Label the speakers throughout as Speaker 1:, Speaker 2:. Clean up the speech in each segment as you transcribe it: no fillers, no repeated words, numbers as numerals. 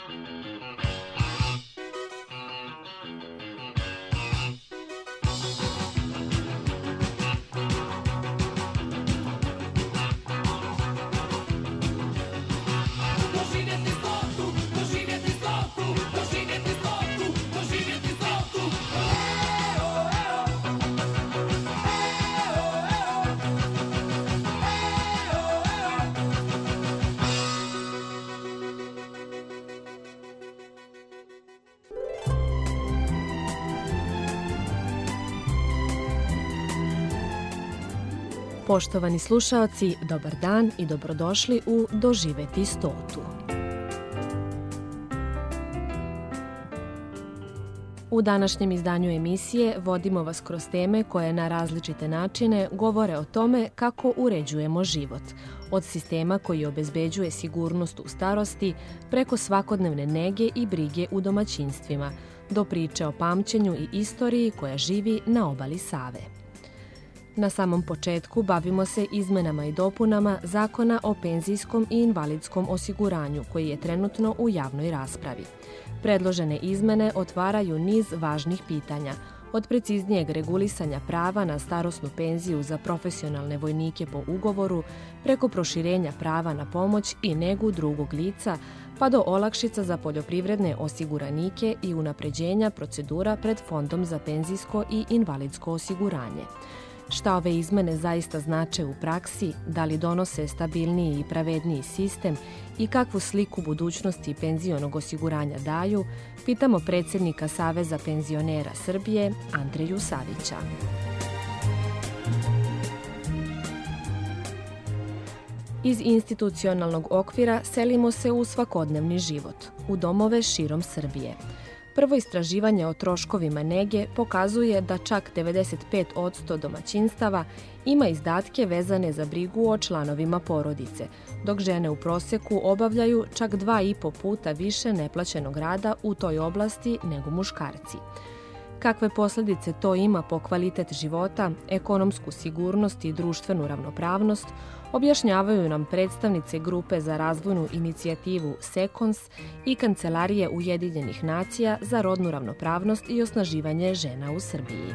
Speaker 1: Poštovani slušaoci, dobar dan i dobrodošli u Doživeti 100. U današnjem izdanju emisije vodimo vas kroz teme koje na različite načine govore o tome kako uređujemo život, od sistema koji obezbeđuje sigurnost u starosti preko svakodnevne nege i brige u domaćinstvima, do priče o pamćenju i istoriji koja živi na obali Save. Na samom početku bavimo se izmenama i dopunama Zakona o penzijskom i invalidskom osiguranju koji je trenutno u javnoj raspravi. Predložene izmene otvaraju niz važnih pitanja, od preciznijeg regulisanja prava na starosnu penziju za profesionalne vojnike po ugovoru, preko proširenja prava na pomoć i negu drugog lica, pa do olakšica za poljoprivredne osiguranike i unapređenja procedura pred Fondom za penzijsko i invalidsko osiguranje. Šta ove izmene zaista znače u praksi, da li donose stabilniji i pravedniji sistem i kakvu sliku budućnosti penzionog osiguranja daju, pitamo predsjednika Saveza penzionera Srbije, Andreju Savića. Iz institucionalnog okvira selimo se u svakodnevni život, u domove širom Srbije. Prvo istraživanje o troškovima nege pokazuje da čak 95% domaćinstava ima izdatke vezane za brigu o članovima porodice, dok žene u proseku obavljaju čak 2,5 puta više neplaćenog rada u toj oblasti nego muškarci. Kakve posljedice to ima po kvalitet života, ekonomsku sigurnost i društvenu ravnopravnost, objašnjavaju nam predstavnice Grupe za razvojnu inicijativu SEKONS i Kancelarije Ujedinjenih nacija za rodnu ravnopravnost i osnaživanje žena u Srbiji.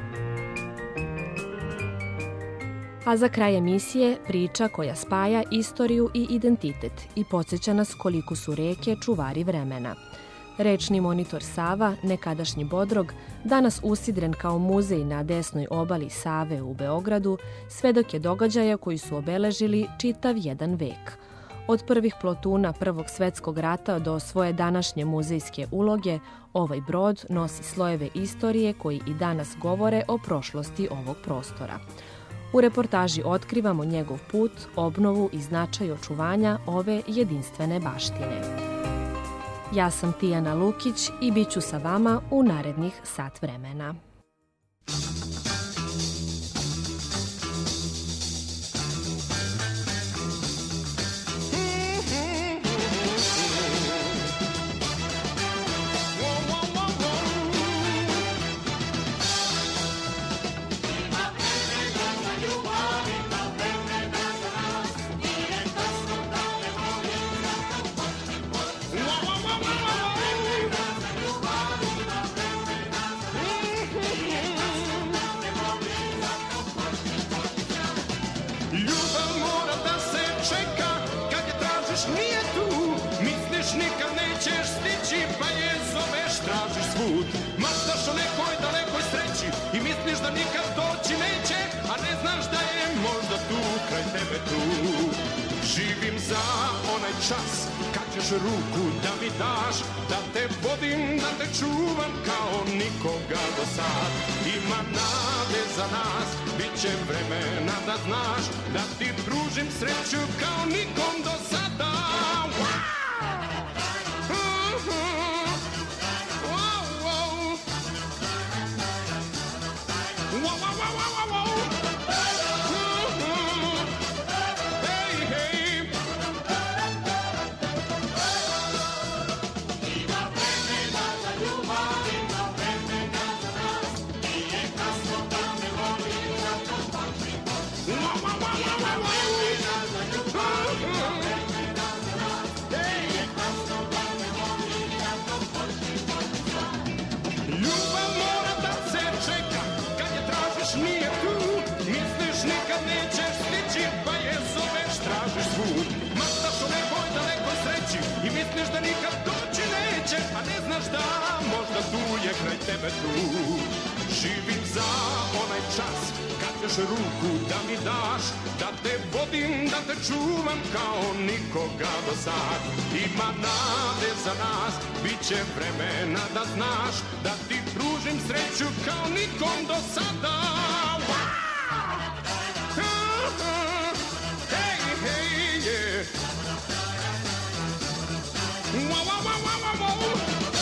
Speaker 1: A za kraj emisije priča koja spaja istoriju i identitet i podsjeća nas koliko su reke čuvari vremena. Rečni monitor Sava, nekadašnji Bodrog, danas usidren kao muzej na desnoj obali Save u Beogradu, svedok je događaja koji su obeležili čitav jedan vek. Od prvih plotuna Prvog svetskog rata do svoje današnje muzejske uloge, ovaj brod nosi slojeve istorije koji i danas govore o prošlosti ovog prostora. U reportaži otkrivamo njegov put, obnovu i značaj očuvanja ove jedinstvene baštine. Ja sam Tijana Lukić i bit ću sa vama u narednih sat vremena.
Speaker 2: Živim za onaj čas kad ćeš ruku da mi daš, da te vodim, da te čuvam kao nikoga do sad. Ima nade za nas, bit će vremena da znaš, da ti pružim sreću kao nikom do sada. sreće, a ne znaš da možda tu je kraj tebe tu. Živim za onaj čas kad ćeš ruku da mi daš, da te vodim, da te čuvam kao nikoga do sad. Ima nade za nas, bit će vremena da znaš, da ti pružim sreću kao nikom do sada. Hey, hey, yeah. Wow, wow, wow, wow, wow.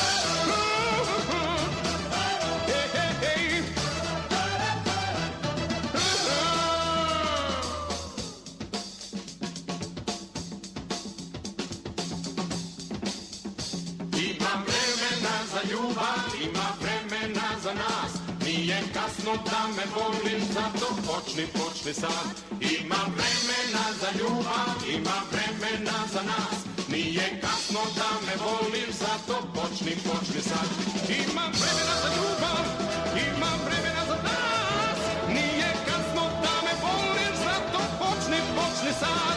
Speaker 2: Ima vremena za nas, nije kasno da me volim, zato počni sad. Ima vremena za ljubav, ima vremena za nas, nije kasno da me volim, zato počni sad. Ima vremena za ljubav, ima vremena za nas, nije kasno da me volim, zato počni sad.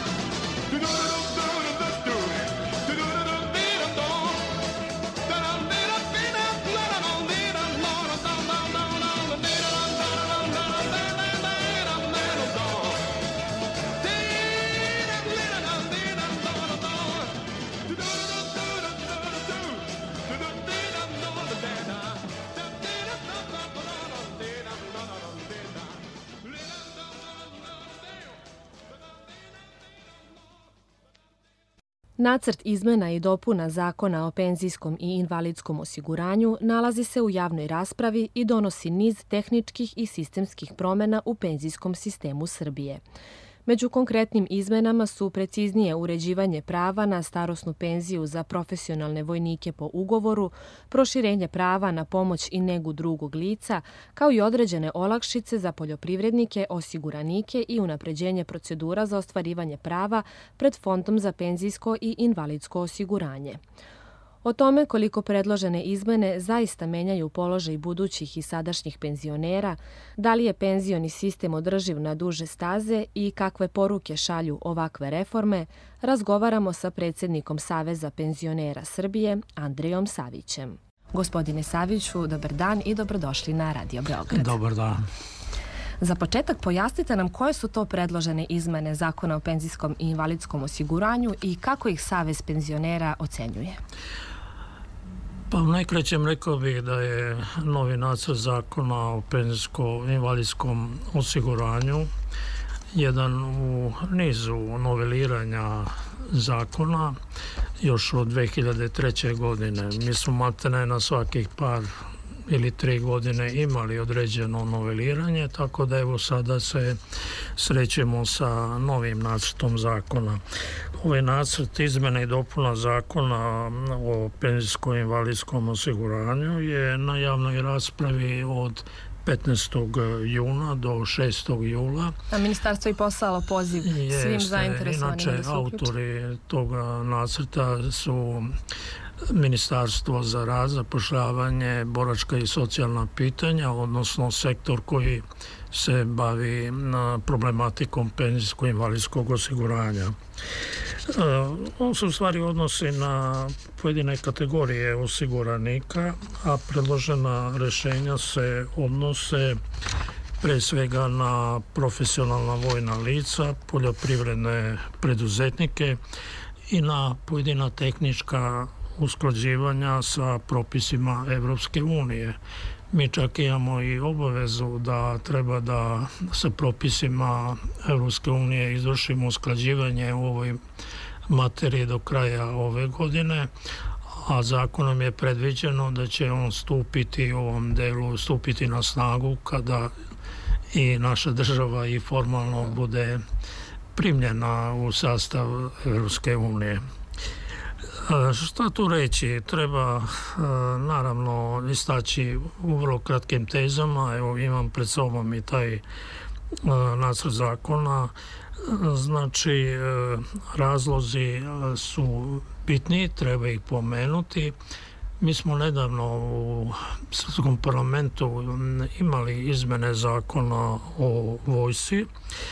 Speaker 1: Nacrt izmena i dopuna Zakona o penzijskom i invalidskom osiguranju nalazi se u javnoj raspravi i donosi niz tehničkih i sistemskih promjena u penzijskom sistemu Srbije. Među konkretnim izmenama su preciznije uređivanje prava na starosnu penziju za profesionalne vojnike po ugovoru, proširenje prava na pomoć i negu drugog lica, kao i određene olakšice za poljoprivrednike, osiguranike i unapređenje procedura za ostvarivanje prava pred Fondom za penzijsko i invalidsko osiguranje. O tome koliko predložene izmene zaista menjaju položaj budućih i sadašnjih penzionera, da li je penzioni sistem održiv na duže staze i kakve poruke šalju ovakve reforme, razgovaramo sa predsjednikom Saveza penzionera Srbije, Andrijom Savićem. Gospodine Saviću, dobar dan i dobrodošli na Radio Beograd.
Speaker 3: Dobar dan.
Speaker 1: Za početak pojasnite nam koje su to predložene izmene Zakona o penzijskom i invalidskom osiguranju i kako ih Savez penzionera ocenjuje.
Speaker 3: Pa u najkraćem rekao bih da je novi nacrt Zakona o penzijsko-invalidskom osiguranju jedan u nizu noveliranja zakona još od 2003. godine. Mi smo maltene na svakih par ili 3 godine imali određeno noveliranje, tako da evo sada se srećemo sa novim nacrtom zakona. Ovaj nacrt izmjena i dopuna Zakona o penzijsko-invalidskom osiguranju je na javnoj raspravi od 15. juna do 6. jula.
Speaker 1: A ministarstvo je poslalo poziv svim zainteresovanim da se uključe.
Speaker 3: Autori toga nacrta su Ministarstvo za rad, zapošljavanje, boračka i socijalna pitanja, odnosno sektor koji se bavi problematikom penzijsko-invalidskog osiguranja. On se u stvari odnosi na pojedine kategorije osiguranika, a predložena rješenja se odnose pre svega na profesionalna vojna lica, poljoprivredne preduzetnike i na pojedina tehnička usklađivanja sa propisima Evropske unije. Mi čak imamo i obavezu da treba da sa propisima Evropske unije izvršimo usklađivanje u ovoj materiji do kraja ove godine, a zakonom je predviđeno da će on stupiti u ovom delu stupiti na snagu kada i naša država i formalno bude primljena u sastav Evropske unije. Šta tu reći? Treba naravno istaći u vrlo kratkim tezama. Evo imam pred sobom i taj nacrt zakona. Znači razlozi su bitni, treba ih pomenuti. Mi smo nedavno u Srpskom parlamentu imali izmene zakona o vojsci.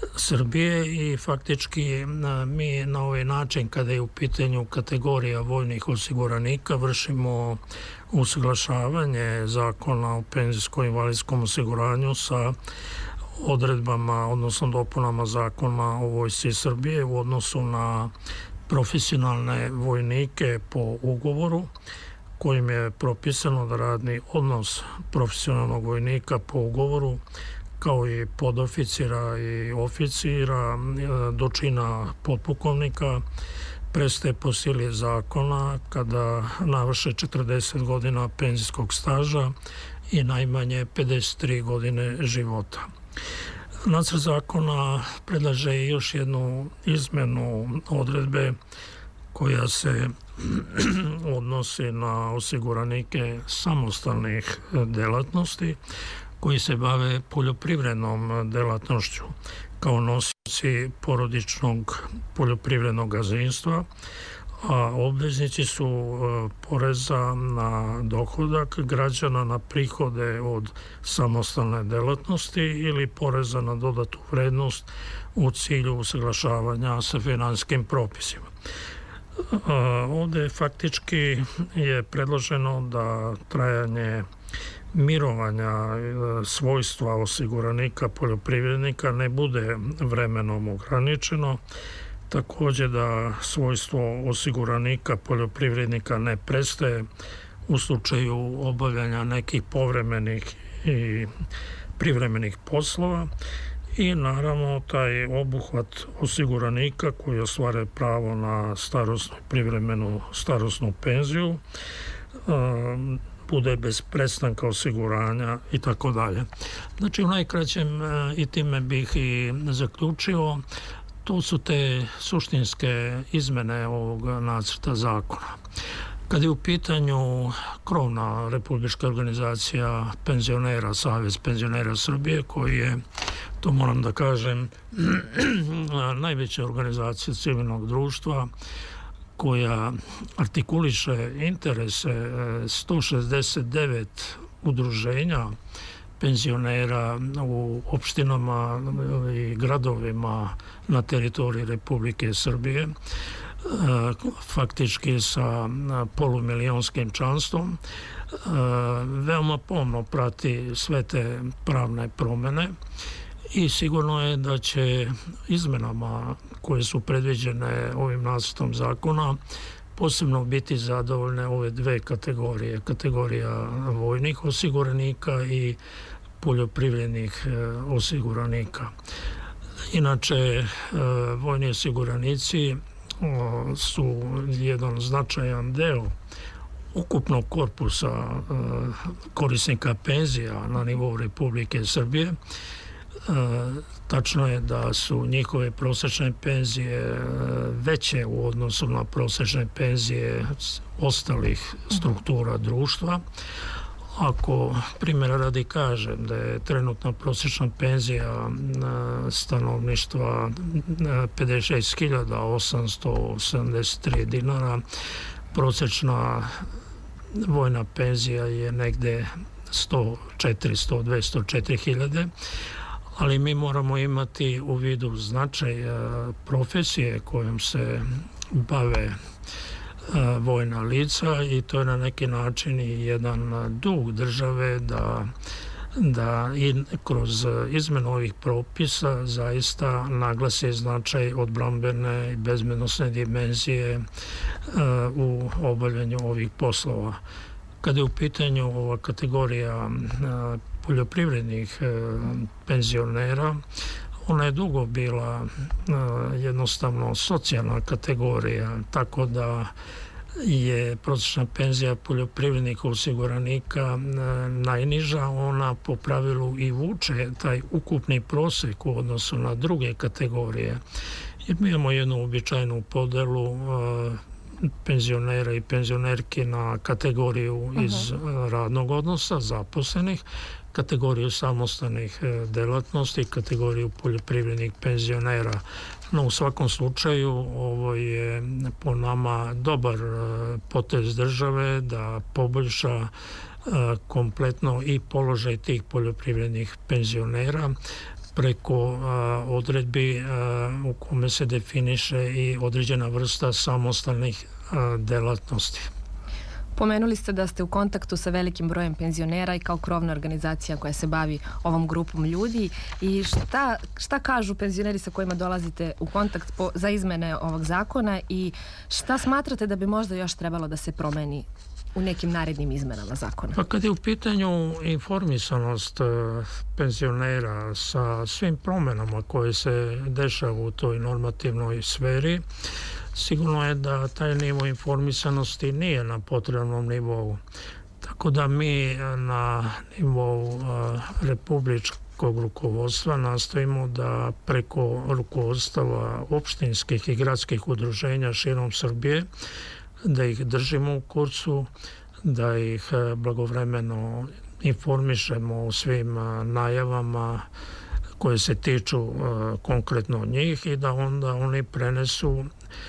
Speaker 3: Srbije i faktički mi na ovaj način kada je u pitanju kategorija vojnih osiguranika vršimo usaglašavanje zakona o penzijskom i invalidskom osiguranju sa odredbama, odnosno dopunama zakona o vojsci Srbije u odnosu na profesionalne vojnike po ugovoru kojim je propisano da radni odnos profesionalnog vojnika po ugovoru kao i podoficira i oficira do čina potpukovnika prestaje po sili zakona kada navrše 40 godina penzijskog staža i najmanje 53 godine života. Nacrt zakona predlaže još jednu izmenu odredbe koja se odnosi na osiguranike samostalnih delatnosti koji se bave poljoprivrednom delatnošću kao nosioci porodičnog poljoprivrednog gazdinstva, a obveznici su poreza na dohodak građana na prihode od samostalne delatnosti ili poreza na dodatu vrednost u cilju usaglašavanja sa finansijskim propisima. Ovde faktički je predloženo da trajanje mirovanja svojstva osiguranika poljoprivrednika ne bude vremenom ograničeno, takođe da svojstvo osiguranika poljoprivrednika ne prestaje u slučaju obavljanja nekih povremenih i privremenih poslova i naravno taj obuhvat osiguranika koji ostvaruje pravo na starosnu privremenu starosnu penziju bude bez prestanka osiguranja i tako dalje. Znači u najkraćem i time bih i zaključio, to su te suštinske izmene ovog nacrta zakona. Kad je u pitanju krovna republička organizacija penzionera, Savez penzionera Srbije, koji je, to moram da kažem, najveća organizacija civilnog društva koja artikuliše interese 169 udruženja penzionera u opštinama i gradovima na teritoriji Republike Srbije, faktički sa polumilionskim članstvom, veoma pomno prati sve te pravne promene i sigurno je da će izmenama koje su predviđene ovim nacrtom zakona posebno biti zadovoljne ove dve kategorije, kategorija vojnih osiguranika i poljoprivrednih osiguranika. Inače, vojni osiguranici su jedan značajan deo ukupnog korpusa korisnika penzija na nivou Republike Srbije. Tačno je da su njihove prosečne penzije veće u odnosu na prosečne penzije ostalih struktura društva. Ako primjera radi kažem da je trenutna prosječna penzija stanovništva 56.873 dinara, prosječna vojna penzija je negde 104 hiljade, ali mi moramo imati u vidu značaj profesije kojom se bave vojna lica i to je na neki način i jedan dug države da i kroz izmenu ovih propisa zaista naglasi značaj odbrambene i bezbednosne dimenzije u obavljanju ovih poslova. Kada je u pitanju ova kategorija poljoprivrednih penzionera, ona je dugo bila jednostavno socijalna kategorija, tako da je prosječna penzija poljoprivrednih osiguranika najniža, ona po pravilu i vuče taj ukupni prosek u odnosu na druge kategorije. Jer mi imamo jednu uobičajenu podelu penzionera i penzionerki na kategoriju iz radnog odnosa, zaposlenih, kategoriju samostalnih delatnosti, kategoriju poljoprivrednih penzionera. No, u svakom slučaju ovo je po nama dobar potez države da poboljša kompletno i položaj tih poljoprivrednih penzionera preko odredbi u kome se definiše i određena vrsta samostalnih delatnosti.
Speaker 1: Pomenuli ste da ste u kontaktu sa velikim brojem penzionera i kao krovna organizacija koja se bavi ovom grupom ljudi. I šta kažu penzioneri sa kojima dolazite u kontakt za izmene ovog zakona i šta smatrate da bi možda još trebalo da se promeni u nekim narednim izmenama zakona?
Speaker 3: Pa kad je u pitanju informisanost penzionera sa svim promjenama koje se dešavaju u toj normativnoj sferi, sigurno je da taj nivo informisanosti nije na potrebnom nivou. Tako da mi na nivou republičkog rukovodstva nastojimo da preko rukovodstava opštinskih i gradskih udruženja širom Srbije, da ih držimo u kursu, da ih blagovremeno informišemo o svim najavama koje se tiču konkretno njih i da onda oni prenesu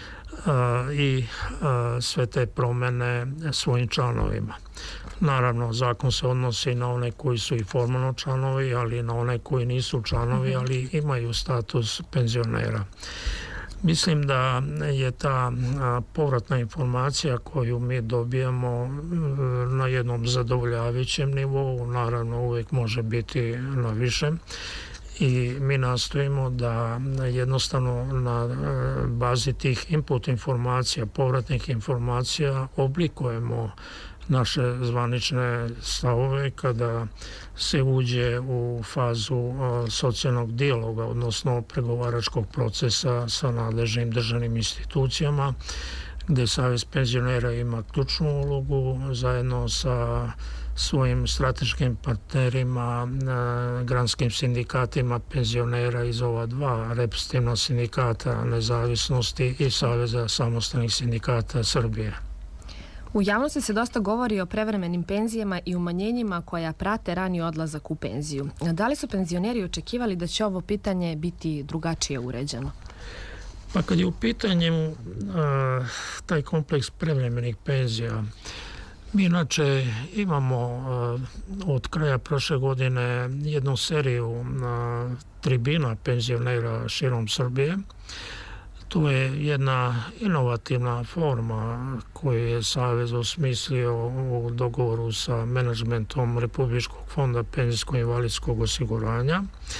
Speaker 3: i sve te promjene svojim članovima. Naravno, zakon se odnosi na one koji su i formalno članovi, ali i na one koji nisu članovi, ali imaju status penzionera. Mislim da je ta povratna informacija koju mi dobijamo na jednom zadovoljavajućem nivou, naravno uvijek može biti na višem, i mi nastojimo da jednostavno na bazi tih input informacija, povratnih informacija oblikujemo naše zvanične stavove kada se uđe u fazu socijalnog dijaloga, odnosno pregovaračkog procesa sa nadležnim državnim institucijama, gdje Savez penzionera ima ključnu ulogu zajedno sa svojim strateškim partnerima, granskim sindikatima penzionera iz ova dva reprezentativna sindikata Nezavisnosti i Saveza samostalnih sindikata Srbije.
Speaker 1: U javnosti se dosta govori o prevremenim penzijama i umanjenjima koja prate rani odlazak u penziju. Da li su penzioneri očekivali da će ovo pitanje biti drugačije uređeno?
Speaker 3: Pa kad je u pitanju taj kompleks prevremenih penzija, mi inače imamo od kraja prošle godine jednu seriju tribina penzionera širom Srbije. To je jedna inovativna forma koju je Savez osmislio u dogovoru sa menadžmentom Republičkog fonda penzijsko-invalidskog osiguranja.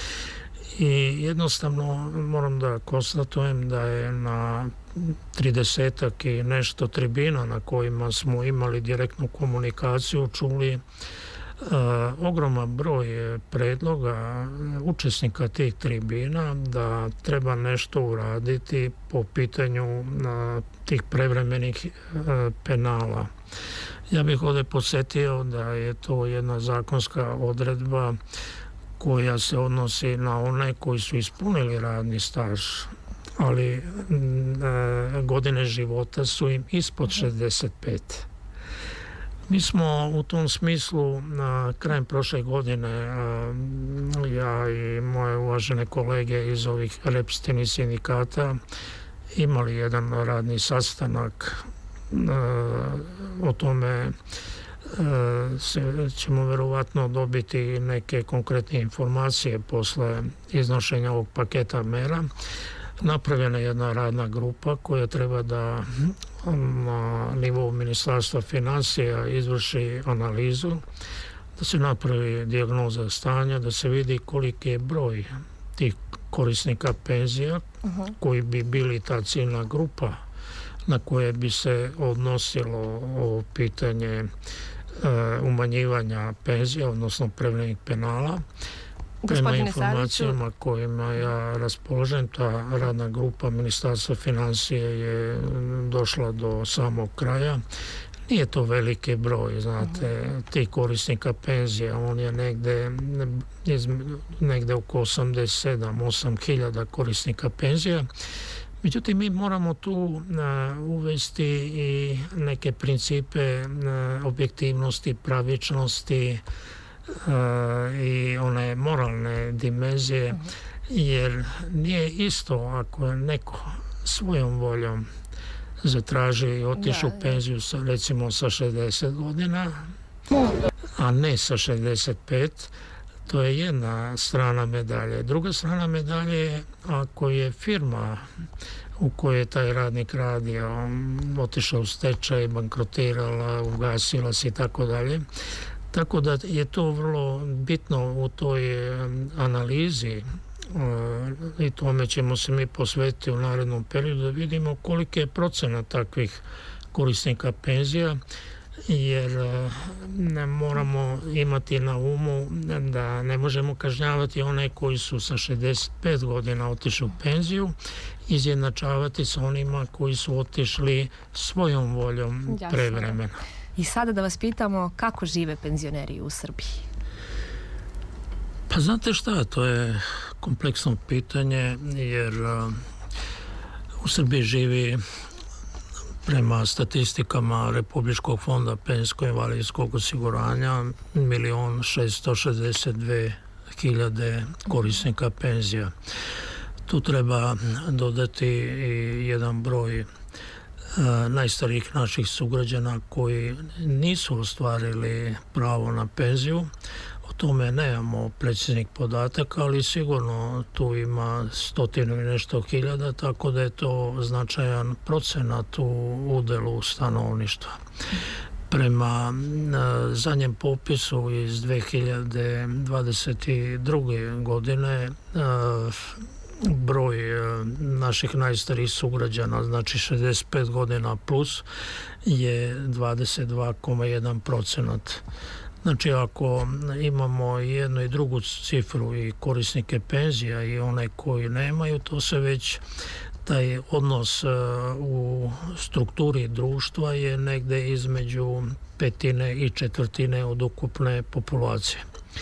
Speaker 3: I jednostavno moram da konstatujem da je na 30-ak i nešto tribina na kojima smo imali direktnu komunikaciju čuli ogroman broj predloga učesnika tih tribina da treba nešto uraditi po pitanju tih prevremenih penala. Ja bih ovdje podsjetio da je to jedna zakonska odredba koja se odnosi na one koji su ispunili radni staž, ali godine života su im ispod 65. Mi smo u tom smislu krajem prošle godine, ja i moje uvažene kolege iz ovih reprezentativnih sindikata imali jedan radni sastanak. O tome ćemo verovatno dobiti neke konkretne informacije posle iznošenja ovog paketa mera. Napravljena je jedna radna grupa koja treba da na nivou Ministarstva financija izvrši analizu, da se napravi dijagnoza stanja, da se vidi koliki je broj tih korisnika penzija koji bi bili ta ciljna grupa na koje bi se odnosilo ovo pitanje umanjivanja penzija, odnosno prevremenih penala. Prema informacijama kojima ja raspoložem, ta radna grupa Ministarstva financije je došla do samog kraja. Nije to veliki broj, znate, tih korisnika penzija, on je negde oko 87-8 hiljada korisnika penzija. Međutim, mi moramo tu uvesti i neke principe objektivnosti, pravičnosti i one moralne dimenzije, jer nije isto ako je neko svojom voljom zatraži i otišu u penziju recimo sa 60 godina, a ne sa 65, To je jedna strana medalje. Druga strana medalje je ako je firma u kojoj je taj radnik radio otišao u stečaj, bankrotirala, ugasila se i tako dalje. Tako da je to vrlo bitno u toj analizi i tome ćemo se mi posvetiti u narednom periodu da vidimo koliki je procenat takvih korisnika penzija, jer ne moramo imati na umu da ne možemo kažnjavati one koji su sa 65 godina otišli u penziju, izjednačavati sa onima koji su otišli svojom voljom prevremeno.
Speaker 1: I sada da vas pitamo kako žive penzioneri u Srbiji?
Speaker 3: Pa znate šta, to je kompleksno pitanje, jer u Srbiji živi prema statistikama Republičkog fonda penzijsko-invalidskog osiguranja 1.662.000 korisnika penzija. Tu treba dodati i jedan broj najstarijih naših sugrađana koji nisu ostvarili pravo na penziju. O tome nemamo preciznih podataka, ali sigurno tu ima 100 i nešto hiljada, tako da je to značajan procenat u udelu stanovništva. Prema zadnjem popisu iz 2022. godine broj naših najstarijih sugrađana, znači 65 godina plus, je 22,1%. Znači ako imamo jednu i drugu cifru i korisnike penzija i one koji nemaju, to se već taj odnos u strukturi društva je negde između petine i četvrtine od ukupne populacije.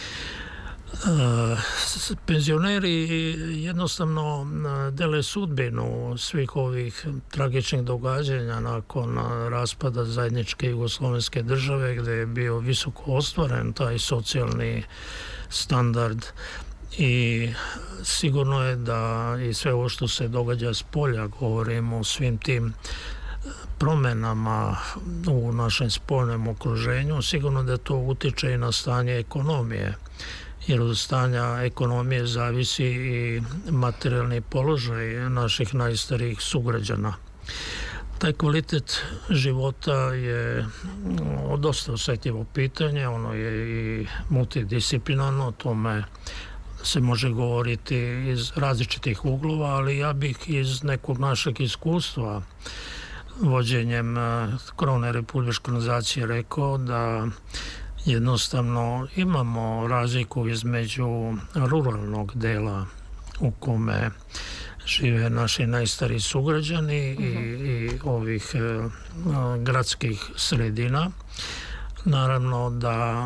Speaker 3: Penzioneri jednostavno dele sudbinu svih ovih tragičnih događanja nakon raspada zajedničke jugoslovenske države, gde je bio visoko ostvaren taj socijalni standard, i sigurno je da i sve ovo što se događa s polja, govorimo o svim tim promenama u našem spoljnom okruženju, sigurno da to utiče i na stanje ekonomije, jer od stanja ekonomije zavisi i materijalni položaj naših najstarijih sugrađana. Taj kvalitet života je dosta osjetljivo pitanje, ono je i multidisciplinarno, o tome se može govoriti iz različitih uglova, ali ja bih iz nekog našeg iskustva vođenjem krovne republičke organizacije rekao da jednostavno imamo razliku između ruralnog dela u kome žive naši najstariji sugrađani i ovih gradskih sredina. Naravno da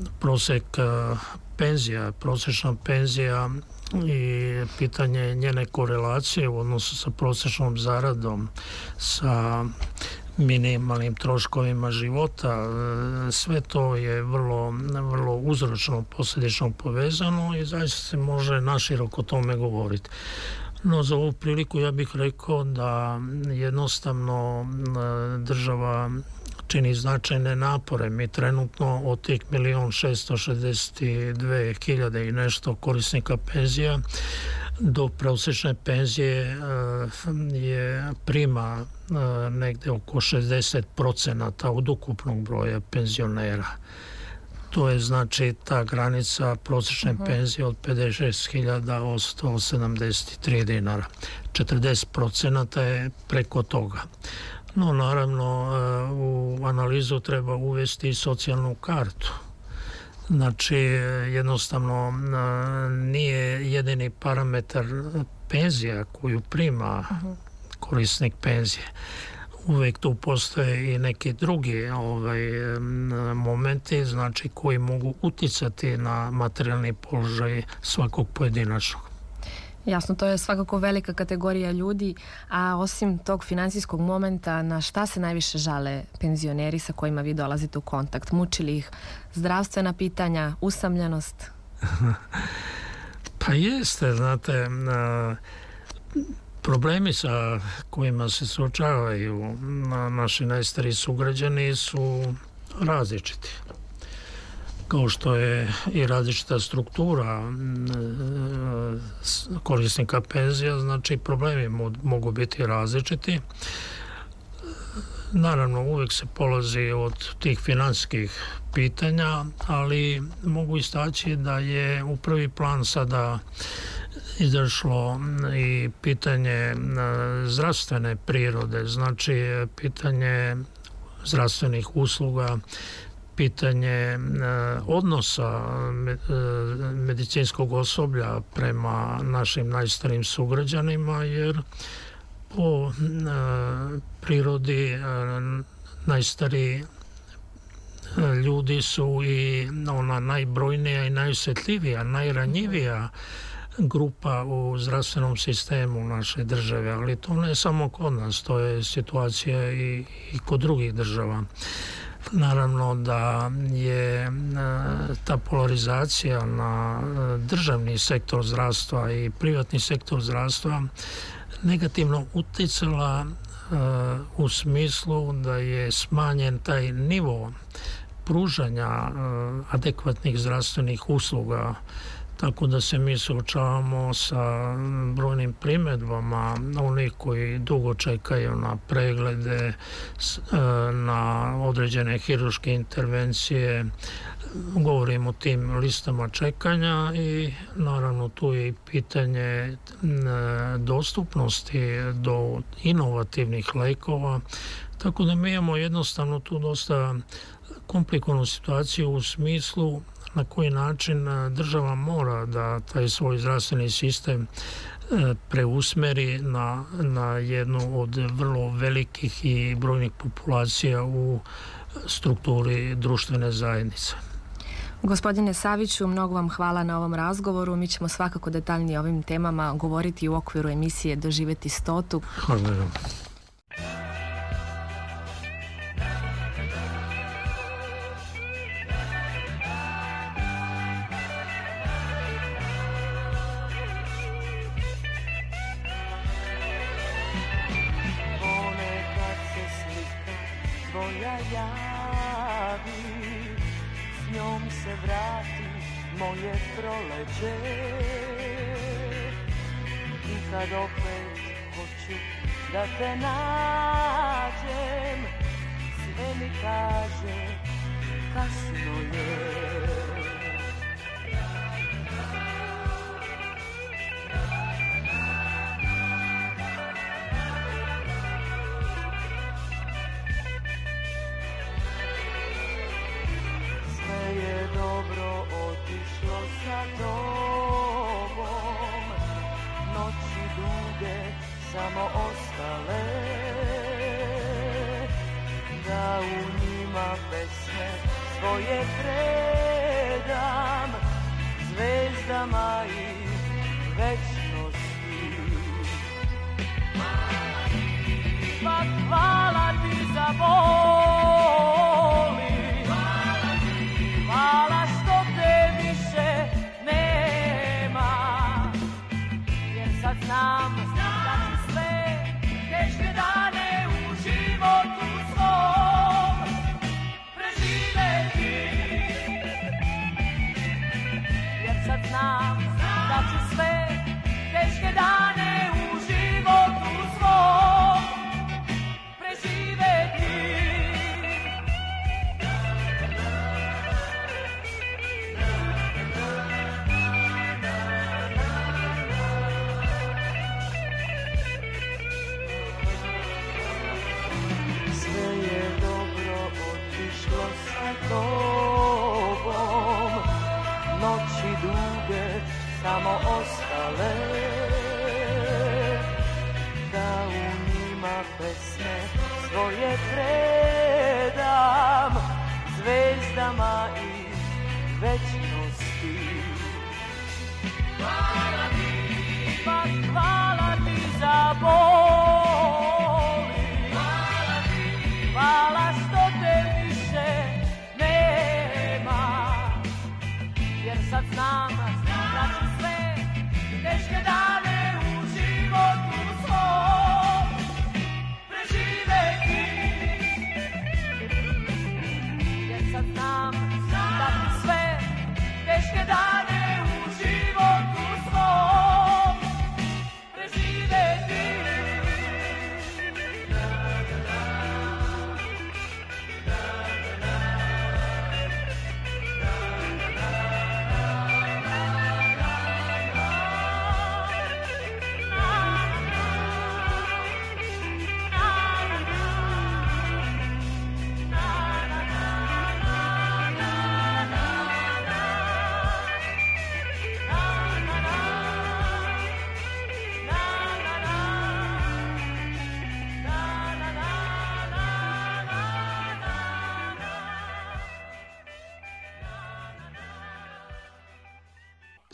Speaker 3: prosječna penzija i pitanje njene korelacije u odnosu sa prosječnom zaradom, sa minimalnim troškovima života, sve to je vrlo uzročno posljedično povezano i zaista se može naširoko o tome govoriti. No za ovu priliku ja bih rekao da jednostavno država čini značajne napore. Mi trenutno od tih 1.662.000 i nešto korisnika penzija do prosječne penzije je prima negde oko 60% od ukupnog broja penzionera. To je znači ta granica prosječne penzije od 56.873 dinara. 40% je preko toga. No, naravno, u analizu treba uvesti socijalnu kartu. Znači, jednostavno, nije jedini parametar penzija koju prima korisnik penzije. Uvijek tu postoje i neki drugi momenti, znači, koji mogu uticati na materijalni položaj svakog pojedinačnog.
Speaker 1: Jasno, to je svakako velika kategorija ljudi, a osim tog finansijskog momenta, na šta se najviše žale penzioneri sa kojima vi dolazite u kontakt? Muči li ih zdravstvena pitanja, usamljenost?
Speaker 3: Pa jeste, znate, problemi sa kojima se suočavaju naši najstariji sugrađani su različiti. kao što je i različita struktura korisnika penzija, znači problemi mogu biti različiti. Naravno, uvijek se polazi od tih financijskih pitanja, ali mogu istaći da je u prvi plan sada izašlo i pitanje zdravstvene prirode, znači pitanje zdravstvenih usluga, pitanje odnosa medicinskog osoblja prema našim najstarijim sugrađanima, jer po prirodi najstariji ljudi su i ona najbrojnija i najosjetljivija, najranjivija grupa u zdravstvenom sistemu naše države, ali to ne samo kod nas, to je situacija i kod drugih država. Naravno da je ta polarizacija na državni sektor zdravstva i privatni sektor zdravstva negativno utjecala u smislu da je smanjen taj nivo pružanja adekvatnih zdravstvenih usluga, tako da se mi suočavamo sa brojnim primjedbama onih koji dugo čekaju na preglede, na određene hirurške intervencije. Govorim o tim listama čekanja i naravno tu je i pitanje dostupnosti do inovativnih lekova, tako da mi imamo jednostavno tu dosta komplikovanu situaciju u smislu na koji način država mora da taj svoj zdravstveni sistem preusmeri na jednu od vrlo velikih i brojnih populacija u strukturi društvene zajednice.
Speaker 1: Gospodine Saviću, mnogo vam hvala na ovom razgovoru. Mi ćemo svakako detaljnije o ovim temama govoriti u okviru emisije Doživjeti 100.
Speaker 3: Hvala vam.
Speaker 4: Moje proleće i kad opet hoću da te nađem, sve mi kaže kasno je. Sve je dobro otišlo sa tobom, noći duge samo ostale, da u njima pesme svoje predam, zvezdama i večnosti. Pa hvala ti za boli, hvala što te više nema, jer sad znam da ću sve teške dane u životu svom preživeti, jer sad znam da ću sve teške dane u životu svom preživeti. Tobom, noći duge samo ostale, da u njima pesme svoje predam, zvezdama i večnosti. Hvala ti, pa hvala ti za boli, hvala ti, hvala što te više nema, jer sad znam da ću sve teške dane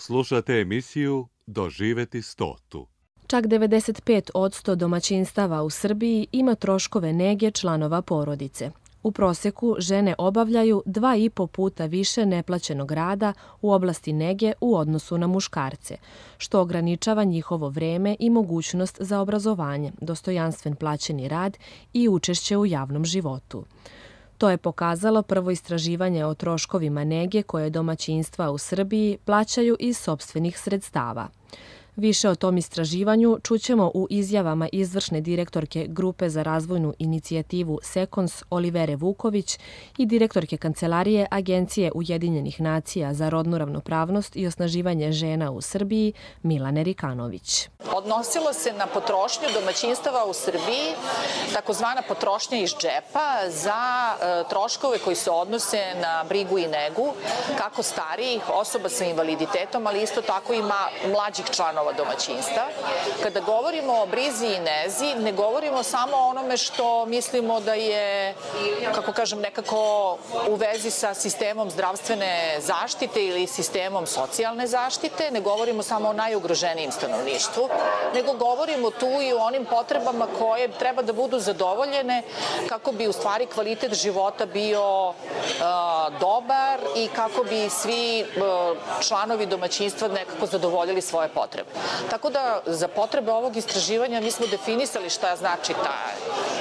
Speaker 5: Slušate emisiju Doživeti stotu.
Speaker 1: Čak 95% domaćinstava u Srbiji ima troškove nege članova porodice. U proseku žene obavljaju 2,5 puta više neplaćenog rada u oblasti nege u odnosu na muškarce, što ograničava njihovo vreme i mogućnost za obrazovanje, dostojanstven plaćeni rad i učešće u javnom životu. To je pokazalo prvo istraživanje o troškovima nege koje domaćinstva u Srbiji plaćaju iz sopstvenih sredstava. Više o tom istraživanju čućemo u izjavama izvršne direktorke Grupe za razvojnu inicijativu Sekons Olivere Vuković i direktorke Kancelarije Agencije Ujedinjenih nacija za rodnu ravnopravnost i osnaživanje žena u Srbiji Milane Rikanović.
Speaker 6: Odnosilo se na potrošnju domaćinstava u Srbiji, takozvana potrošnja iz džepa za troškove koji se odnose na brigu i negu, kako starijih osoba sa invaliditetom, ali isto tako i mlađih članova domaćinstva. Kada govorimo o brizi i nezi, ne govorimo samo o onome što mislimo da je, kako kažem, nekako u vezi sa sistemom zdravstvene zaštite ili sistemom socijalne zaštite, ne govorimo samo o najugroženijem stanovništvu, nego govorimo tu i o onim potrebama koje treba da budu zadovoljene kako bi u stvari kvalitet života bio dobar i kako bi svi članovi domaćinstva nekako zadovoljili svoje potrebe. Tako da za potrebe ovog istraživanja mi smo definisali šta znači taj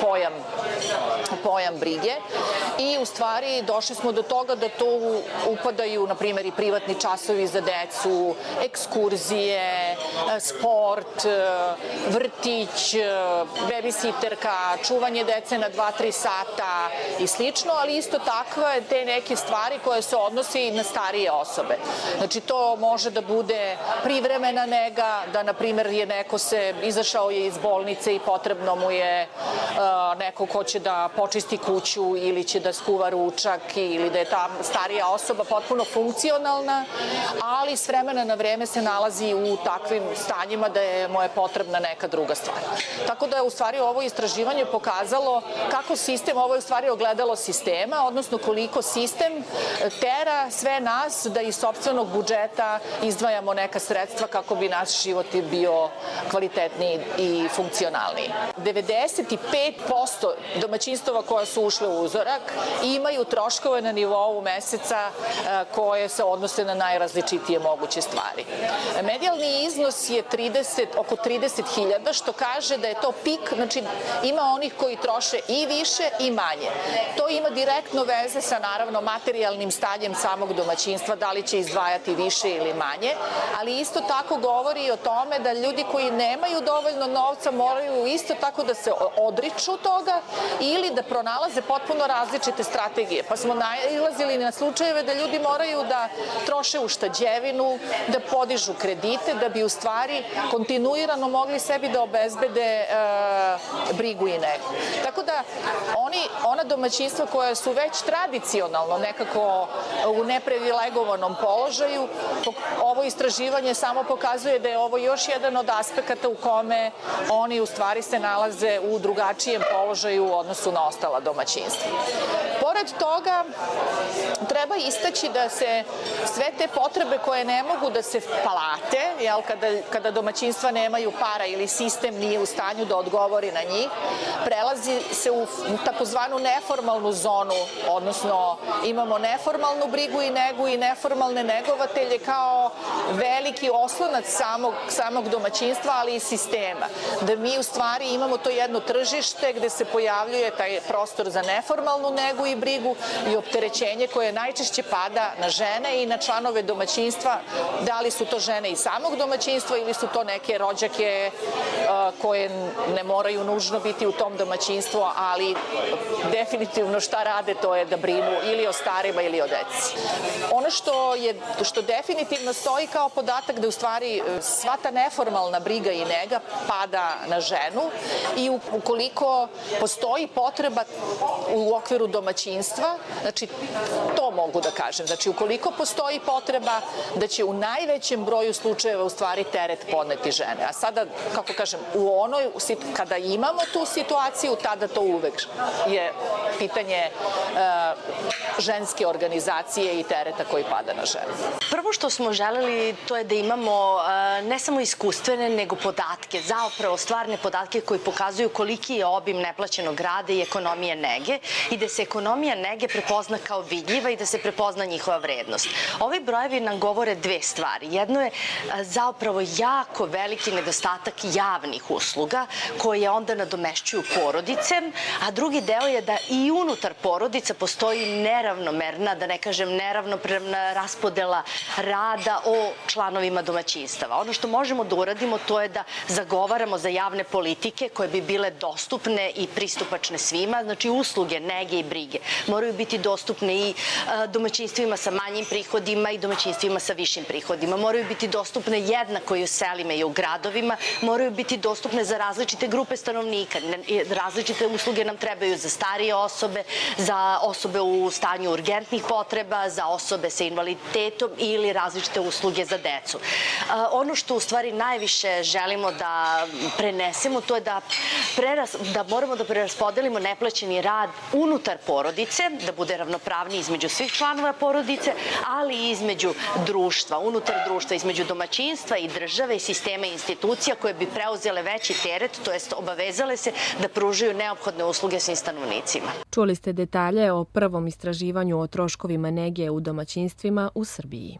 Speaker 6: pojam brige i u stvari došli smo do toga da tu upadaju, na primjer, i privatni časovi za decu, ekskurzije, sport, vrtić, bebisiterka, čuvanje dece na 2-3 sata i slično, ali isto takve te neke stvari koje se odnose i na starije osobe. Znači to može da bude privremena nega, da na primjer je neko izašao je iz bolnice i potrebno mu je neko ko će da počisti kuću ili će da skuva ručak ili da je ta starija osoba potpuno funkcionalna, ali s vremena na vreme se nalazi u takvim stanjima da je mu je potrebna neka druga stvar. Tako da je u stvari ovo istraživanje pokazalo kako sistem, ovo je u stvari ogledalo sistema, odnosno koliko sistem tera sve nas da iz sopstvenog budžeta izdvajamo neka sredstva kako bi naš život bio kvalitetniji i funkcionalniji. 95% domaćinstava koja su ušle u uzorak imaju troškove na nivou meseca koje se odnose na najrazličitije moguće stvari. Medijalni iznos je oko 30.000, što kaže da je to pik, znači ima onih koji troše i više i manje. To ima direktno veze sa naravno materijalnim stanjem samog domaćinstva, da li će izdvajati više ili manje, ali isto tako govori i o tome da ljudi koji nemaju dovoljno novca moraju isto tako da se odriču toga ili da pronalaze potpuno različite strategije. Pa smo nailazili na slučajeve da ljudi moraju da troše ušteđevinu, da podižu kredite, da bi u stvari kontinuirano mogli sebi da obezbede brigu i negu. Tako da ona domaćinstva koja su već tradicionalno nekako u neprivilegovanom položaju, ovo istraživanje samo pokazuje da je ovo još jedan od aspekata u kome oni u stvari se nalaze u drugačijem položaju u odnosu na ostala domaćinstva. Pored toga, treba istaći da se sve te potrebe koje ne mogu da se plate, kada domaćinstva nemaju para ili sistem nije u stanju da odgovori na njih, prelazi se u takozvanu neformalnu zonu, odnosno imamo neformalnu brigu i negu i neformalne negovatelje kao veliki oslonac samog domaćinstva, ali i sistema. Da mi u stvari imamo to jedno tržište gde se pojavljuje taj prostor za neformalnu negu i brigu i opterećenje koje najčešće pada na žene i na članove domaćinstva, da li su to žene iz samog domaćinstva ili su to neke rođake koje ne moraju nužno biti u tom domaćinstvu, ali definitivno šta rade to je da brinu ili o starima ili o deci. Ono što definitivno stoji kao podatak da u stvari sva ta neformalna briga i nega pada na ženu i ukoliko postoji potreba potreba u okviru domaćinstva, znači to mogu da kažem. Znači ukoliko postoji potreba da će u najvećem broju slučajeva u stvari teret podneti žene. A sada, kako kažem, kada imamo tu situaciju, tada to uvek je pitanje ženske organizacije i tereta koji pada na žene.
Speaker 7: Prvo što smo želeli to je da imamo ne samo iskustvene, nego podatke, zapravo stvarne podatke koji pokazuju koliki je obim neplaćenog rada i ekonomije nege i da se ekonomija nege prepozna kao vidljiva i da se prepozna njihova vrednost. Ovi brojevi nam govore dve stvari. Jedno je zapravo jako veliki nedostatak javnih usluga koje onda nadomešćuju porodice, a drugi deo je da i unutar porodica postoji neravnomerna, da ne kažem neravnopravna raspodela rada o članovima domaćinstava. Ono što možemo da uradimo to je da zagovaramo za javne politike koje bi bile dostupne i pristupačne svima, znači usluge, nege i brige. Moraju biti dostupne i domaćinstvima sa manjim prihodima i domaćinstvima sa višim prihodima. Moraju biti dostupne jednako i u selima i u gradovima, moraju biti dostupne za različite grupe stanovnika. Različite usluge nam trebaju za starije osobe, za osobe u stanju urgentnih potreba, za osobe sa invaliditetom ili različite usluge za decu. Ono što u stvari najviše želimo da prenesemo, to je da moramo da preraspodelimo neplaćeni rad unutar porodice, da bude ravnopravniji između svih članova porodice, ali i između društva, unutar društva, između domaćinstva i države i sistema i institucija koje bi preuzele veći teret, to jest obavezale se da pružaju neophodne usluge svim stanovnicima.
Speaker 1: Čuli ste detalje o prvom istraživanju o troškovima nege u domaćinstvima u Srbiji.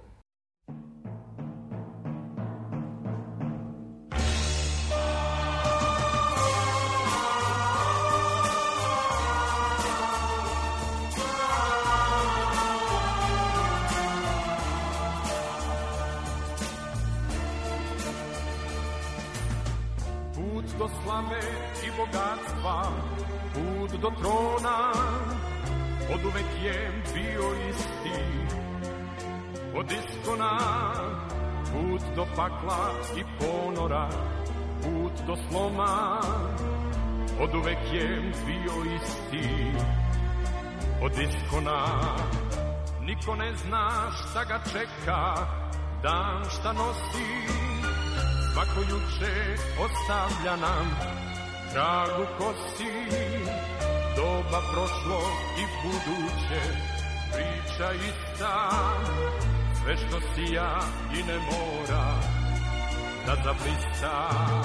Speaker 2: Put do slave i bogatstva, put do trona, oduvek je bio isti. Od iskona, put do pakla i ponora, put do sloma, oduvek je bio isti. Od iskona, niko ne zna šta ga čeka, dan šta nosi. Svako juče ostavlja nam trag u kosi, doba prošlo i buduće, priča ista, sve što sija i ne mora da zablista.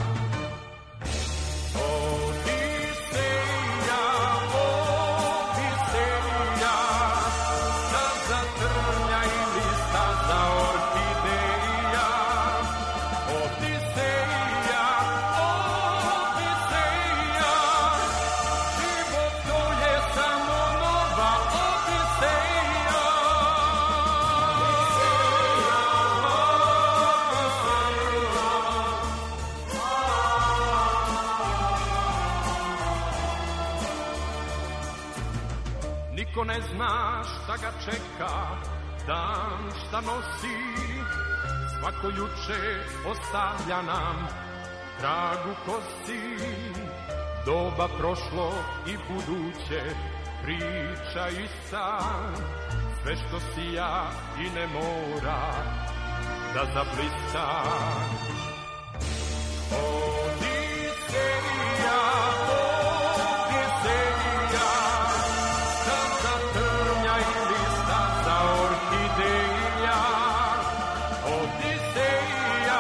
Speaker 2: Odiseja, Odiseja, šta za trnja ili šta za orhideja. Odiseja, Odiseja, život to je samo nova Odiseja. Niko ne zna šta ga čeka, dan šta nosi. Svako juče ostavlja nam trag u kosi, doba prošlo i buduće, priča ista, sve što sija i ne mora da zablista. Odiseja, Odiseja, šta za trnja ili šta za orhideja. Odiseja,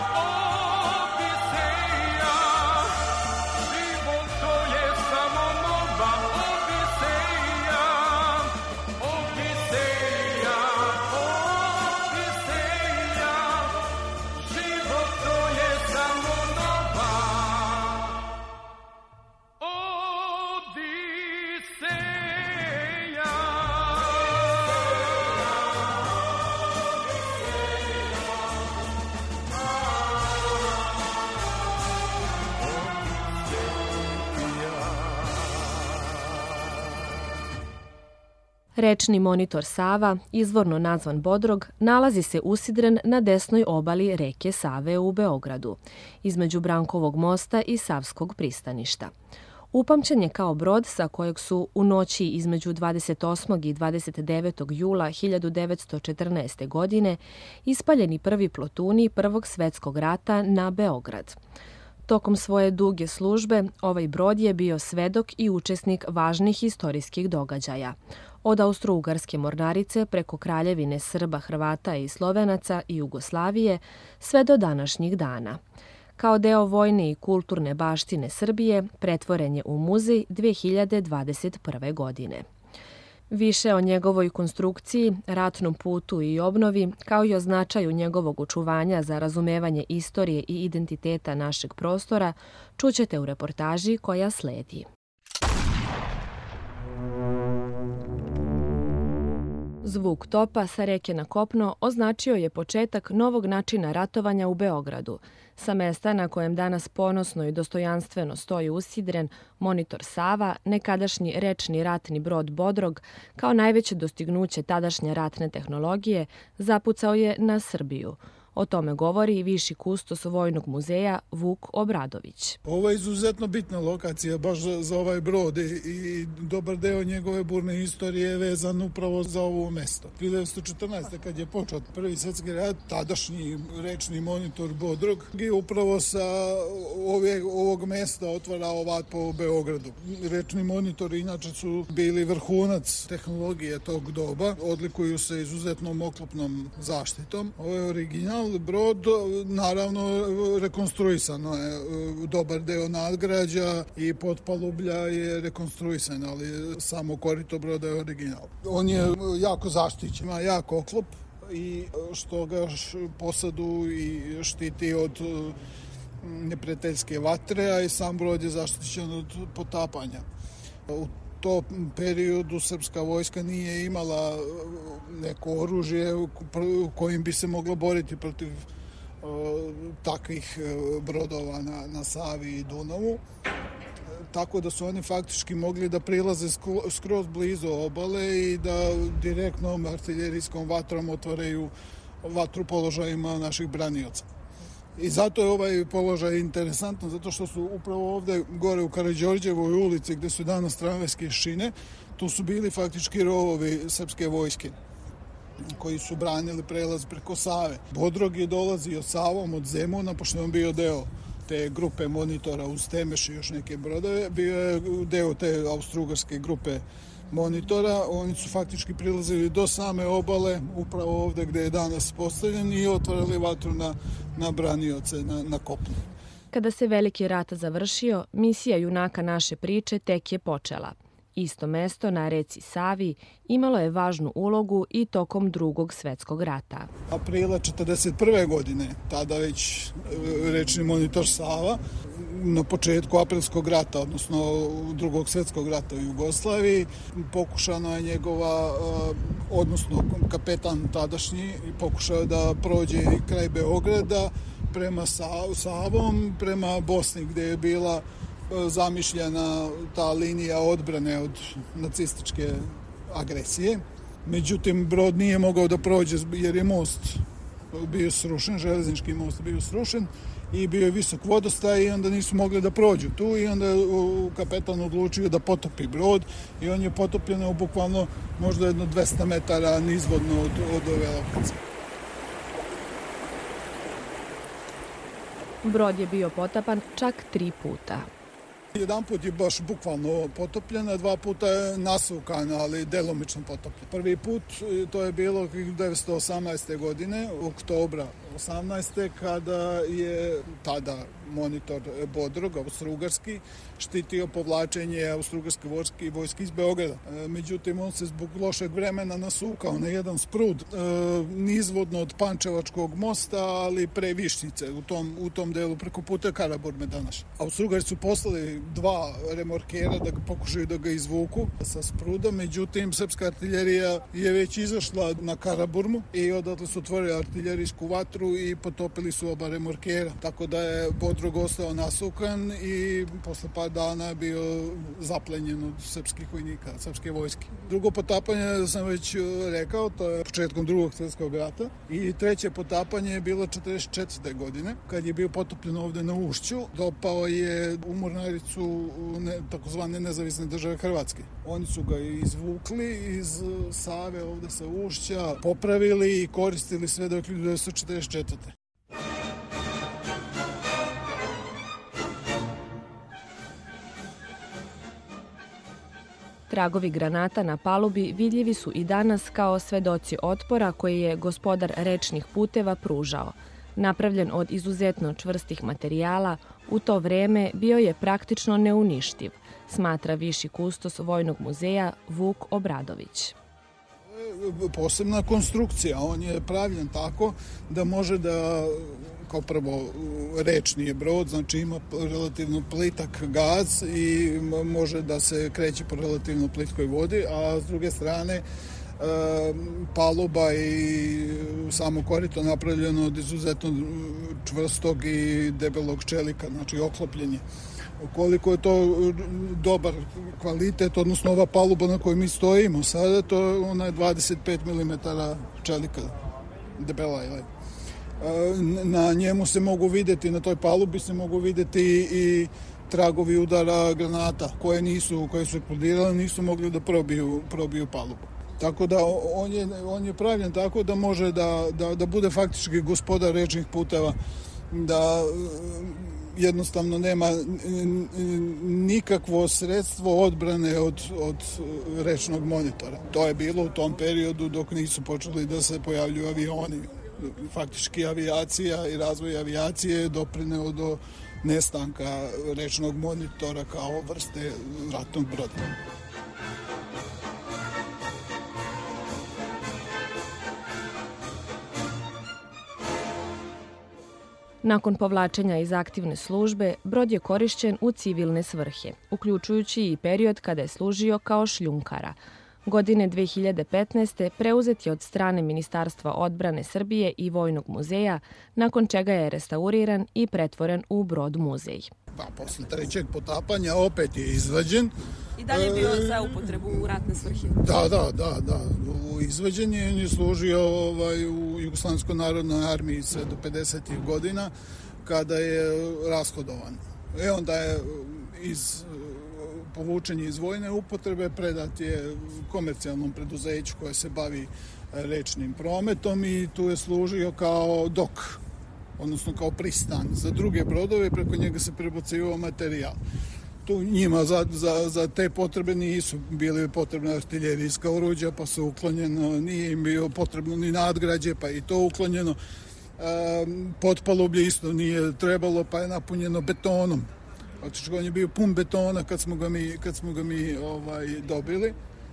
Speaker 2: Odiseja, život to je samo nova Odiseja. Odiseja, Odiseja, život to je samo nova Odiseja.
Speaker 1: Rečni monitor Sava, izvorno nazvan Bodrog, nalazi se usidren na desnoj obali reke Save u Beogradu, između Brankovog mosta i Savskog pristaništa. Upamćen je kao brod sa kojeg su u noći između 28. i 29. jula 1914. godine ispaljeni prvi plotuni Prvog svetskog rata na Beograd. Tokom svoje duge službe ovaj brod je bio svedok i učesnik važnih istorijskih događaja. Od Austro-Ugarske mornarice preko Kraljevine Srba, Hrvata i Slovenaca i Jugoslavije sve do današnjih dana. Kao deo vojne i kulturne baštine Srbije pretvoren je u muzej 2021. godine. Više o njegovoj konstrukciji, ratnom putu i obnovi, kao i o značaju njegovog očuvanja za razumevanje istorije i identiteta našeg prostora, čućete u reportaži koja sledi. Zvuk topa sa reke na kopno označio je početak novog načina ratovanja u Beogradu. Sa mesta na kojem danas ponosno i dostojanstveno stoji usidren monitor Sava, nekadašnji rečni ratni brod Bodrog, kao najveće dostignuće tadašnje ratne tehnologije, zapucao je na Srbiju. O tome govori viši kustos Vojnog muzeja Vuk Obradović.
Speaker 8: Ovo je izuzetno bitna lokacija baš za ovaj brod i dobar deo njegove burne istorije je vezan upravo za ovo mesto. 1914. kad je počeo Prvi svjetski rat, tadašnji rečni monitor Bodrog je upravo sa ovog mesta otvarao vat po Beogradu. Rečni monitori inače su bili vrhunac tehnologije tog doba, odlikuju se izuzetnom oklopnom zaštitom. Ovo je original brod, naravno rekonstruisano je, dobar deo nadgrađa i potpalublja je rekonstruisan, ali samo korito broda je original. On je jako zaštićen, ima jak oklop i što ga posadu i štiti od neprijateljske vatre, a i sam brod je zaštićen od potapanja. U tom periodu srpska vojska nije imala neko oružje kojim bi se moglo boriti protiv takvih brodova na Savi i Dunavu. Tako da su oni faktički mogli da prilaze skroz blizu obale i da direktnom artiljerijskom vatrom otvaraju vatru položajima naših branioca. I zato je ovaj položaj interesantan, zato što su upravo ovde gore u Karađorđevoj ulici gde su danas tramvajske šine, tu su bili faktički rovovi srpske vojske koji su branili prelaz preko Save. Bodrog je dolazio Savom od Zemuna, pošto je on bio deo te grupe monitora uz Temeš i još neke brodove, bio je deo te austro-ugarske grupe monitora. Oni su faktički prilazili do same obale, upravo ovde gde je danas postavljen, i otvarali vatru na branioce na kopnu.
Speaker 1: Kada se Veliki rat završio, misija junaka naše priče tek je počela. Isto mesto na reci Savi imalo je važnu ulogu i tokom Drugog svetskog rata.
Speaker 8: Aprila 1941. godine, tada već rečni monitor Sava, na početku aprilskog rata, odnosno Drugog svjetskog rata u Jugoslaviji, pokušano je njegova, odnosno kapetan tadašnji, pokušao da prođe kraj Beograda prema Savom, prema Bosni, gde je bila zamišljena ta linija odbrane od nacističke agresije. Međutim, brod nije mogao da prođe jer je most bio srušen, železnički most bio srušen i bio je visok vodostaj i onda nisu mogli da prođu tu i onda je kapetan odlučio da potopi brod i on je potopljen u bukvalno možda jedno 200 metara nizvodno od ove lokacije.
Speaker 1: Brod je bio potapan čak 3 puta.
Speaker 8: Jedan put je baš bukvalno potopljen, a 2 puta je nasukan, ali delomično potopljen. Prvi put to je bilo 1918. godine, oktobra 18. kada je tada monitor Bodrog, austro-ugarski, štitio povlačenje austro-ugarske vojske iz Beograda. Međutim, on se zbog lošeg vremena nasukao na jedan sprud nizvodno od Pančevačkog mosta, ali pre Višnjice, u tom delu preko puta Karaburme danas. Austro-ugari su poslali 2 remorkera da pokušaju da ga izvuku sa spruda, međutim, srpska artiljerija je već izašla na Karaburmu i odatle su otvorili artiljerijsku vatru vetru i potopili su oba remorkera, tako da je Bodrog ostao nasukan i posle par dana bio zaplenjen od srpskih vojnika, srpske vojske. Drugo potapanje, sam već rekao, to je početkom Drugog svjetskog rata i treće potapanje je bilo 44. godine, kad je bio potopljen ovde na Ušću. Dopao je u mornaricu takozvane nezavisne države Hrvatske. Oni su ga izvukli iz Save ovde sa Ušća, popravili i koristili sve do 1944.
Speaker 1: Tragovi granata na palubi vidljivi su i danas kao svedoci otpora koji je gospodar rečnih puteva pružao. Napravljen od izuzetno čvrstih materijala, u to vreme bio je praktično neuništiv, smatra viši kustos Vojnog muzeja Vuk Obradović.
Speaker 8: Posebna konstrukcija, on je pravljen tako da može da, kao prvo, rečni je brod, znači ima relativno plitak gaz i može da se kreće po relativno plitkoj vodi, a s druge strane paluba i samo korito napravljeno od izuzetno čvrstog i debelog čelika, znači oklopljenje. Koliko je to dobar kvalitet, odnosno ova paluba na kojoj mi stojimo sada, ona je 25 mm čelika debela. Na njemu se mogu videti, na toj palubi se mogu videti i tragovi udara granata koje su eksplodirale, nisu mogli da probiju palubu. Tako da on je pravljen tako da može da bude faktički gospodar rečnih puteva, da jednostavno nema nikakvo sredstvo odbrane od rečnog monitora. To je bilo u tom periodu dok nisu počeli da se pojavljuju avioni. Faktički avijacija i razvoj avijacije je doprineo do nestanka rečnog monitora kao vrste ratnog broda.
Speaker 1: Nakon povlačenja iz aktivne službe, brod je korišćen u civilne svrhe, uključujući i period kada je služio kao šljunkara. Godine 2015. preuzet je od strane Ministarstva odbrane Srbije i Vojnog muzeja, nakon čega je restauriran i pretvoren u brod muzej.
Speaker 8: Posle trećeg potapanja opet je izvađen.
Speaker 1: I dalje je bio za upotrebu u ratne svrhe?
Speaker 8: Da. Izvađen je služio u Jugoslavijskoj narodnoj armiji sve do 50. godina, kada je rashodovan. Onda je povučen iz vojne upotrebe, predat je komercijalnom preduzeću koje se bavi rečnim prometom i tu je služio kao dok, odnosno kao pristan za druge brodove, preko njega se prebacivao materijal. Tu njima za te potrebe nisu bili potrebna artiljerijska oruđa, pa su uklonjeno, nije im bio potrebno ni nadgrađe, pa i to uklonjeno. Potpalublje isto nije trebalo, pa je napunjeno betonom. Znači, on je bio pun betona kad smo ga mi dobili.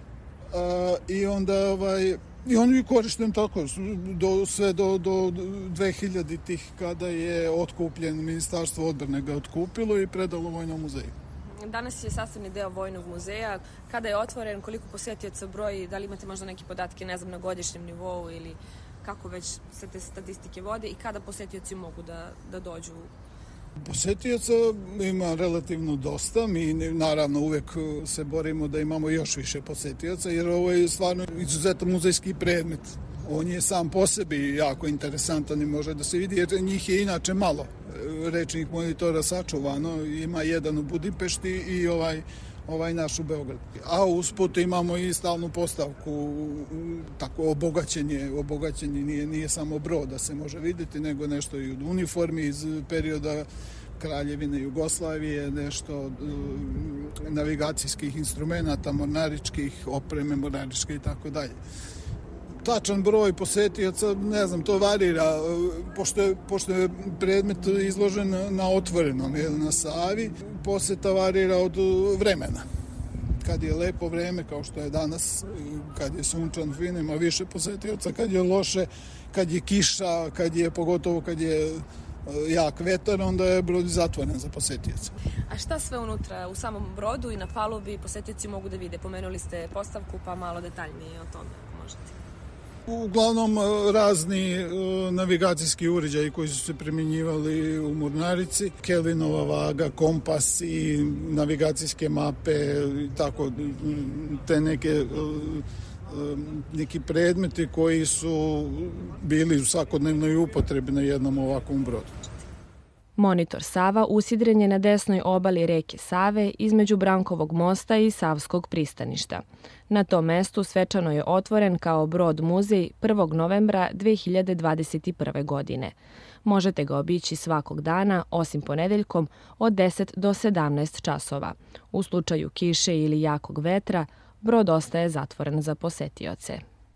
Speaker 8: I onda i on je korišten tako sve do 2000-ih, kada je otkupljen, Ministarstvo odbrane ga otkupilo i predalo Vojnom muzeju.
Speaker 1: Danas je sastavni deo Vojnog muzeja. Kada je otvoren, koliko posetioca broji, da li imate možda neke podatke, ne znam, na godišnjem nivou ili kako već se te statistike vode i kada posetioci mogu da dođu?
Speaker 8: Posetioca ima relativno dosta. Mi naravno uvek se borimo da imamo još više posetioca, jer ovo je stvarno izuzetan muzejski predmet. On je sam po sebi jako interesantan i može da se vidi, jer njih je inače malo rečnih monitora sačuvano. Ima jedan u Budimpešti i ovaj naš u Beogradu. A usput imamo i stalnu postavku, tako obogaćenje nije samo brod da se može vidjeti, nego nešto i od uniformi iz perioda Kraljevine Jugoslavije, nešto od navigacijskih instrumenta, mornaričkih, opreme mornaričke i tako dalje. Tačan broj posetioca, ne znam, to varira, pošto je predmet izložen na otvorenom, na Savi, poseta varira od vremena. Kad je lepo vreme, kao što je danas, kad je sunčan, fin, ima više posetioca, kad je loše, kad je kiša, pogotovo kad je jak vetar, onda je brod zatvoren za posetioca.
Speaker 1: A šta sve unutra, u samom brodu i na palubi posetioci mogu da vide? Pomenuli ste postavku, pa malo detaljnije o tome, možete.
Speaker 8: Uglavnom razni navigacijski uređaji koji su se primjenjivali u mornarici, Kelvinova vaga, kompas i navigacijske mape, tako te neki predmeti koji su bili u svakodnevnoj upotrebi na jednom ovakvom brodu.
Speaker 1: Monitor Sava usidren je na desnoj obali reke Save između Brankovog mosta i Savskog pristaništa. Na tom mestu svečano je otvoren kao brod muzej 1. novembra 2021. godine. Možete ga obići svakog dana, osim ponedeljkom, od 10 do 17 časova. U slučaju kiše ili jakog vetra, brod ostaje zatvoren za posetioce.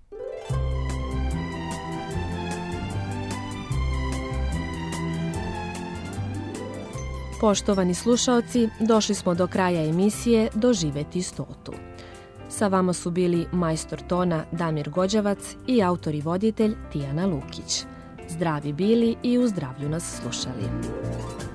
Speaker 1: Poštovani slušaoci, došli smo do kraja emisije Doživeti 100. Sa vama su bili majstor tona Damir Gođevac i autor i voditelj Tijana Lukić. Zdravi bili i u zdravlju nas slušali.